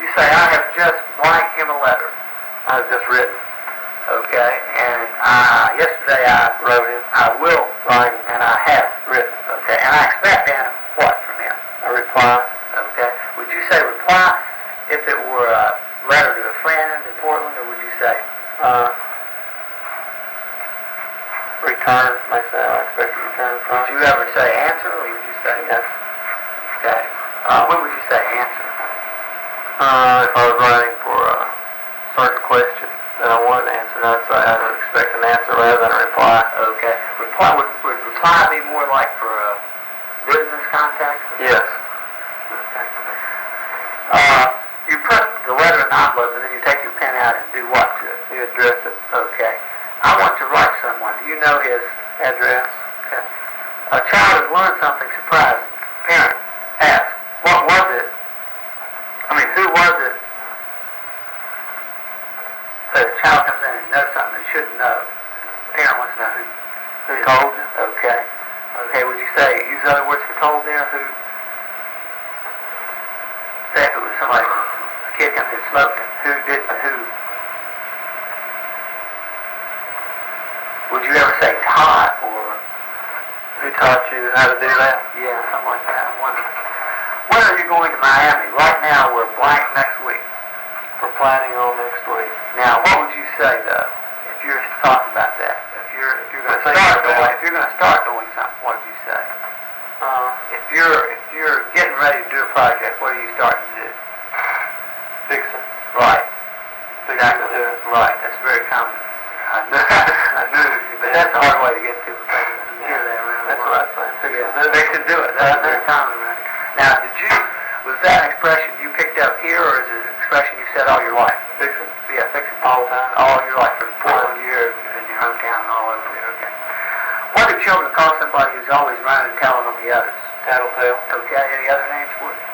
You say, I have just blank him a letter. I have just written. Okay, and yesterday I Wrote him. I will Write. and I have Written. Okay, and I expect then what from him? A reply. Okay, would you say reply if it were a letter to a friend in Portland, or would you say Return. May say I expect a return from. would you ever say answer, or would you say Yes. Okay, when would you say answer? If I was writing for a certain question that I wanted answered, I'd say I would expect an answer rather than a reply. Okay, reply would reply be more like for a business contact? Yes. Okay. You put the letter in an envelope and then you take your pen out and do what to it? You address it. Okay. I want to write someone. Do you know his Address. Okay. A child has learned something surprising. Parent asks, what was it? Who was it? So the child comes in and he knows something they shouldn't know. Parent wants to know who told you. Okay. Okay, would you say, use other words for told there? Who? Say if it was somebody, a kid comes in smoking. Who did, who? Would you ever say taught or? Who taught you how to do that? Yeah, something like that. I wonder. When are you going to Miami? Right now we're blank next week. We're planning on next week. Now, what would you say though, if you're talking about that? If you're going to start doing something, what would you say? If you're getting ready to do a project, what are you starting to do? Fixing. Right. Fixing to do it. Right. That's very common. I knew, but that's a hard way to get people thinking. Hear that around. That's what I'm saying. Fixing to do it. That's very common, right? Now, was that an expression you picked up here, or is it an expression you said all your life? Fixing. Yeah, fixing all the time. All your life, from Portland, you're in your hometown and all over there. Okay. What do children call somebody who's always running and telling on the others? Tattletale. Okay. Any other names for it?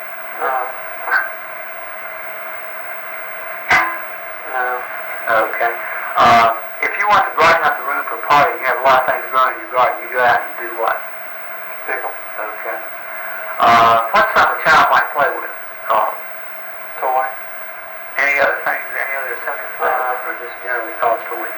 No. Okay. If you want to brighten up the room for a party, you have a lot of things growing in your garden. You go out and do what? Pickle. Okay. What's something a child might play with? Called Toy. any other things? Any other subjects? Or just generally called toys?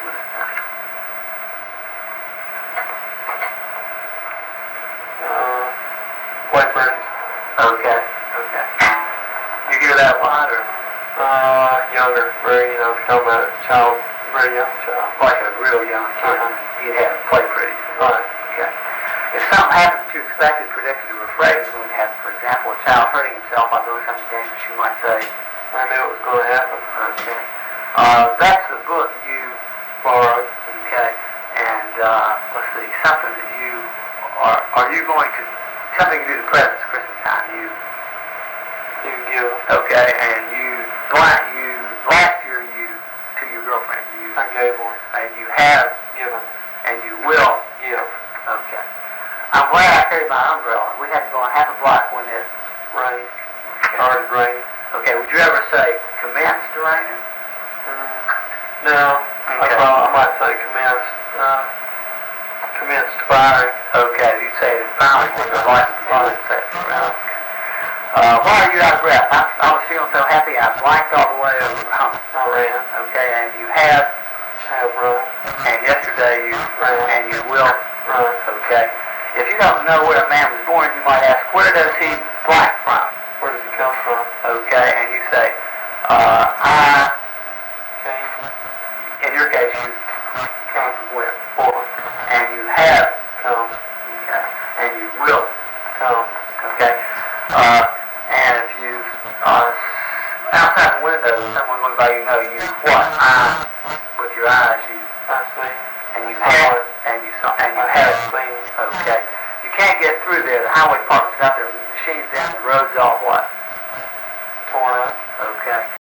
Play birdies. Okay. Okay. You hear that a lot, or Younger. Very, if you're talking about a child, very young child. like a real young kid? You'd have play pretty. Right. Okay. If something happens that you expected, predicted, or afraid was going to happen, for example, a child hurting himself by doing something dangerous, you might say, I knew it was going to happen. okay. That's the book you Borrowed. okay. And let's see, something that you are you going to something you do to presents Christmas time? You You can give. okay, and last year you to your girlfriend I gave one. and you have Given. and you will Give. okay. I'm glad I carried my umbrella. We had to go on half a block when it Rain. Started raining. okay. Would you ever say commenced raining? No. Okay. I might say commenced. Commenced firing. Okay, you say it finally when the license plate set around. Why are you out of breath? I was feeling so happy I blanked all the way over home. I ran. Okay, and you have, Run. and yesterday you Ran. and you will. Run. Okay. If you don't know where a man was born, you might ask, where does he blank from? Where does it come from? Okay, and you say, I, Came. in your case, you came from where? Portland. And you have, Come. okay, and you will, Come. okay. And if you outside the window, someone going by, you know, you what? With your eyes, you I see. and you have, and you saw, and you have. Seen. Okay. You can't get through there. The highway department's got their machines in. The road's all what? Torn up. Okay.